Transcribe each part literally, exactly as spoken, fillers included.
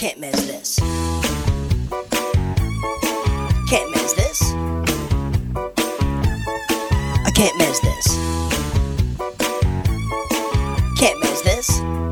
Can't miss this. Can't miss this. I can't miss this. Can't miss this.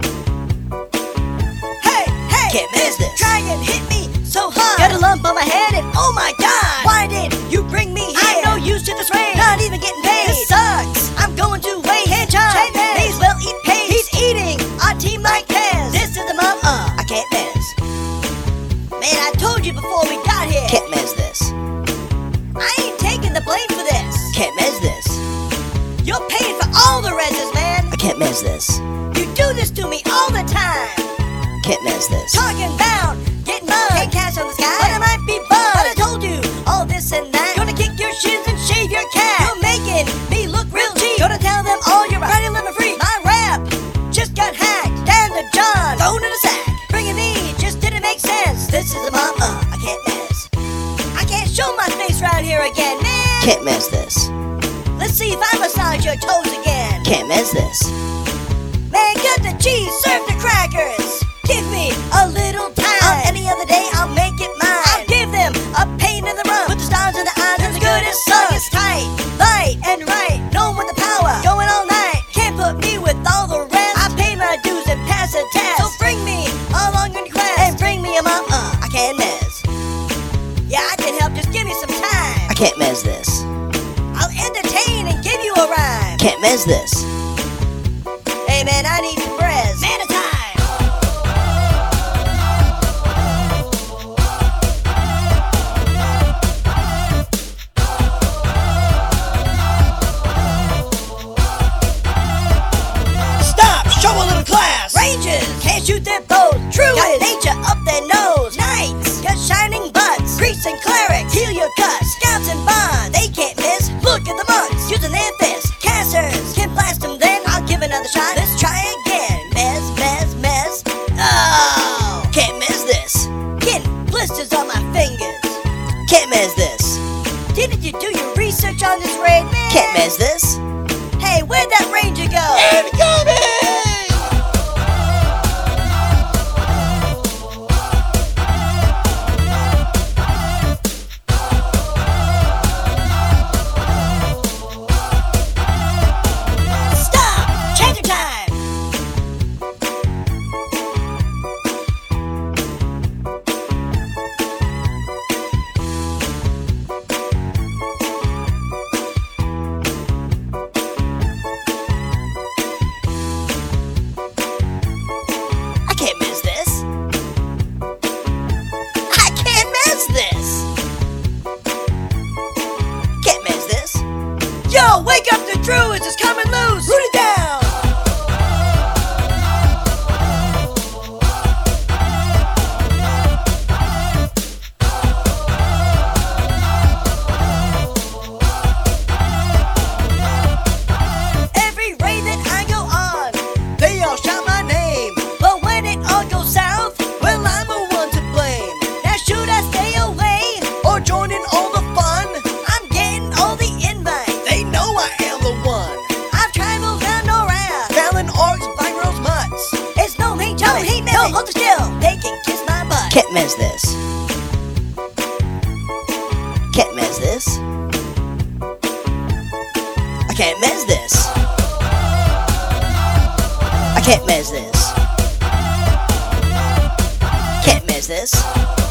Hey, hey, can't miss this. Try and hit me so hard. Got a lump on my head and oh my god, why did you bring me here? I'm no use to this rain. Not even getting paid. This sucks. I'm going to waste. Can't charge. May as well eat paste. He's eating our team like Pez. This is the mom. Uh, I can't miss. Man, I told you before we got here. Can't miss this. I ain't taking the blame for this. Can't miss this. You're paying for all the reses, man. I can't miss this. You do this to me all the time. Can't miss this. Talking about getting mugged. Can't cash on the sky, but I might be bugged. But I told you all this and that. Gonna kick your shins and shave your cat. You're making me look real cheap. Gonna tell them all you're right and living free. My rap just got hacked. Dan the John thrown in a sack. Bringing me just didn't make sense. This is a mom. Uh, I can't miss. I can't show my face right here again, man. Can't miss this. Let's see if I massage your toes again. Can't miss this. Man, cut the cheese, serve the crackers. Give me a little time. On any other day, I'll make it mine. I'll give them a pain in the rump. Put the stars in the eyes, and the good as sun. It's tight, light, and right. No one with the power, going all night. Can't put me with all the rest. I pay my dues and pass a test. So bring me along on your quest. And bring me a mom. Uh, I can't miss. Yeah, I can help, just give me some time. I can't miss this. I'll entertain and give you a rhyme. Can't miss this. Hey man, I need some breads. Man of time. Stop! Show a little class! Rangers can't shoot their bows. True got nature up their nose. Knights got shining butts. Priests and clerics heal your cuts. Scouts and bonds, they can't miss. Look at the monks using their fists. Casters can blast them then. I'll give another shot. Let's try again. Mez, mez, mez. Oh! Can't miss this. Getting blisters on my fingers. Can't miss this. Didn't you do your research on this raid, man? Can't miss this. Hey, where'd that ranger go? Incoming! Yo, wake up, the Druids is coming loose! Root it down! Every raid that I go on, they all shout my name. But when it all goes south, well, I'm the one to blame. Now should I stay away or join in all the fun? I'm getting all the invites. They know I am the one. I've traveled down around, Fallon orcs, Vigros mutts. It's no hate, no hate, no, hold still. They can kiss my butt. Can't miss this. Can't miss this. I can't miss this. I can't miss this. Can't miss this.